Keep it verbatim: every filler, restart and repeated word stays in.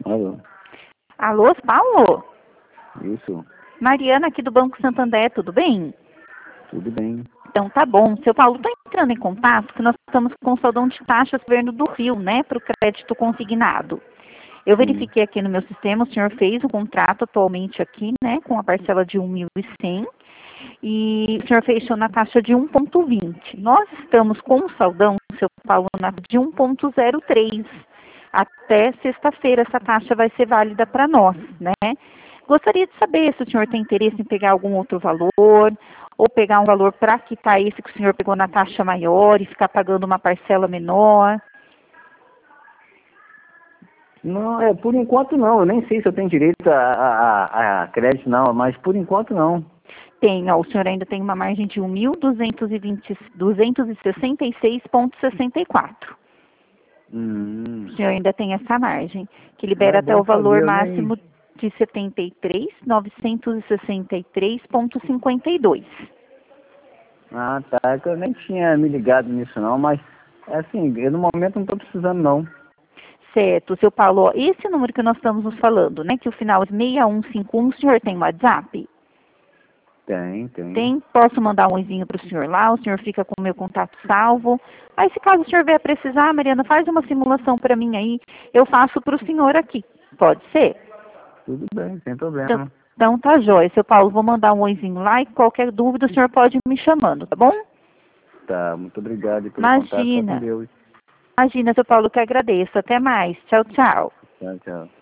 Alô? Alô, Paulo? Isso, Mariana aqui do Banco Santander, tudo bem? tudo bem. Então tá bom. Seu Paulo, está entrando em contato que nós estamos com o saldão de taxas governo do Rio, né, para o crédito consignado. Eu Sim. verifiquei aqui no meu sistema, o senhor fez o contrato atualmente aqui, né, com a parcela de um mil e cem e o senhor fechou na taxa de um ponto vinte. Nós estamos com o saldão, seu Paulo, na de um ponto zero três. Até sexta-feira essa taxa vai ser válida para nós, né? Gostaria de saber se o senhor tem interesse em pegar algum outro valor, ou pegar um valor para quitar esse que o senhor pegou na taxa maior e ficar pagando uma parcela menor. Não, é, por enquanto não. Eu nem sei se eu tenho direito a, a, a crédito, não, mas por enquanto não. Tem, ó, o senhor ainda tem uma margem de um mil duzentos e vinte, duzentos e sessenta e seis vírgula sessenta e quatro. Hum, O senhor ainda tem essa margem, que é libera até bom o valor saber, eu nem... máximo de setenta e três mil novecentos e sessenta e três vírgula cinquenta e dois. Ah, tá, é que eu nem tinha me ligado nisso não, mas, é assim, eu no momento não estou precisando não. Certo, seu Paulo, ó, esse número que nós estamos nos falando, né, que o final é seis um cinco um, o senhor tem WhatsApp? Tem, tem. Tem, posso mandar um oizinho para o senhor lá, o senhor fica com o meu contato salvo. Aí, se caso o senhor vier precisar, Mariana, faz uma simulação para mim aí, eu faço para o senhor aqui. Pode ser? Tudo bem, sem Então, problema. então tá jóia, seu Paulo, vou mandar um oizinho lá e qualquer dúvida o senhor pode ir me chamando, tá bom? Tá, muito obrigado pelo contato, fica com Imagina, Deus. imagina, seu Paulo, que agradeço. Até mais. Tchau, tchau. Tchau, tchau.